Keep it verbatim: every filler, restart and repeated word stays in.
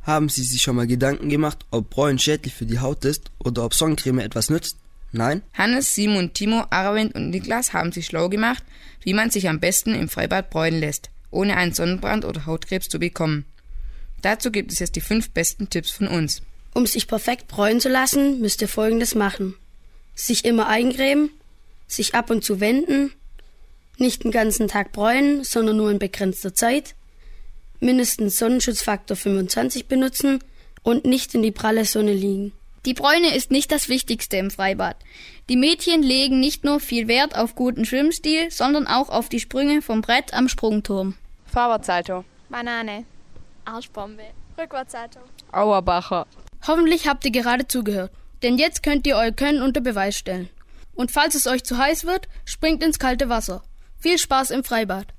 Haben Sie sich schon mal Gedanken gemacht, ob Bräuen schädlich für die Haut ist oder ob Sonnencreme etwas nützt? Nein? Hannes, Simon, Timo, Aravind und Niklas haben sich schlau gemacht, wie man sich am besten im Freibad bräunen lässt, ohne einen Sonnenbrand oder Hautkrebs zu bekommen. Dazu gibt es jetzt die fünf besten Tipps von uns. Um sich perfekt bräunen zu lassen, müsst ihr Folgendes machen. Sich immer eincremen, sich ab und zu wenden, nicht den ganzen Tag bräunen, sondern nur in begrenzter Zeit, mindestens Sonnenschutzfaktor fünfundzwanzig benutzen und nicht in die pralle Sonne liegen. Die Bräune ist nicht das Wichtigste im Freibad. Die Mädchen legen nicht nur viel Wert auf guten Schwimmstil, sondern auch auf die Sprünge vom Brett am Sprungturm. Fahrradsalto. Banane. Arschbombe. Rückwärtssalto. Auerbacher. Hoffentlich habt ihr gerade zugehört, denn jetzt könnt ihr euer Können unter Beweis stellen. Und falls es euch zu heiß wird, springt ins kalte Wasser. Viel Spaß im Freibad.